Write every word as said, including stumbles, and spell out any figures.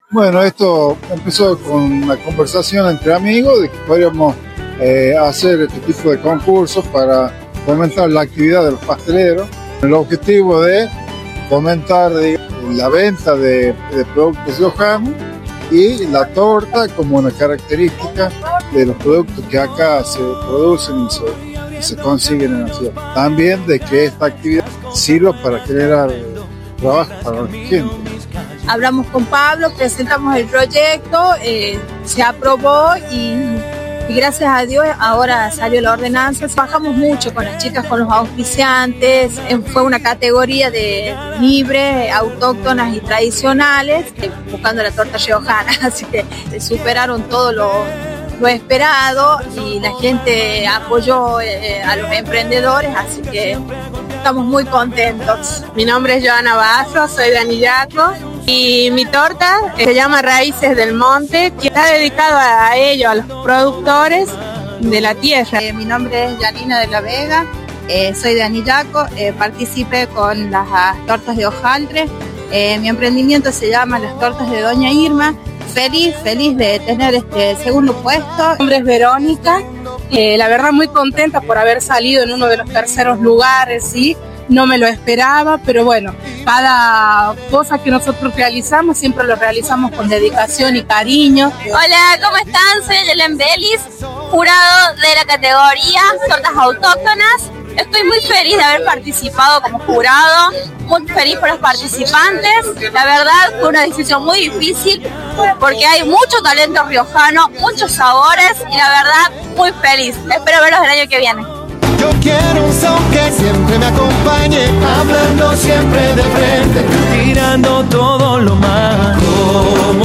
Bueno, esto empezó con una conversación entre amigos de que podríamos eh, hacer este tipo de concursos para fomentar la actividad de los pasteleros. El objetivo de fomentar digamos, la venta de, de productos riojanos y la torta como una característica de los productos que acá se producen y se, y se consiguen en la ciudad. También de que esta actividad sirva para generar trabajo para la gente. Hablamos con Pablo, presentamos el proyecto, eh, se aprobó y, y gracias a Dios ahora salió la ordenanza. Trabajamos mucho con las chicas, con los auspiciantes, eh, fue una categoría de libres, autóctonas y tradicionales, eh, buscando la torta riojana, así que eh, superaron todo lo, lo esperado y la gente apoyó eh, a los emprendedores, así que estamos muy contentos. Mi nombre es Joana Basso, soy de Anillaco y mi torta se llama Raíces del Monte, que está dedicado a ello, a los productores de la tierra. Eh, mi nombre es Janina de la Vega, eh, soy de Anillaco, eh, participé con las uh, tortas de hojaldre. Eh, mi emprendimiento se llama Las Tortas de Doña Irma. Feliz, feliz de tener este segundo puesto. Mi nombre es Verónica, eh, la verdad muy contenta por haber salido en uno de los terceros lugares, ¿sí? No me lo esperaba, pero bueno, cada cosa que nosotros realizamos siempre lo realizamos con dedicación y cariño. Hola, ¿cómo están? Soy Yelen Belis, jurado de la categoría Tortas Autóctonas. Estoy muy feliz de haber participado como jurado, muy feliz por los participantes. La verdad fue una decisión muy difícil porque hay mucho talento riojano, muchos sabores y la verdad muy feliz. Espero verlos el año que viene. Yo quiero un son que siempre me acompañe, hablando siempre de frente, tirando todo lo malo.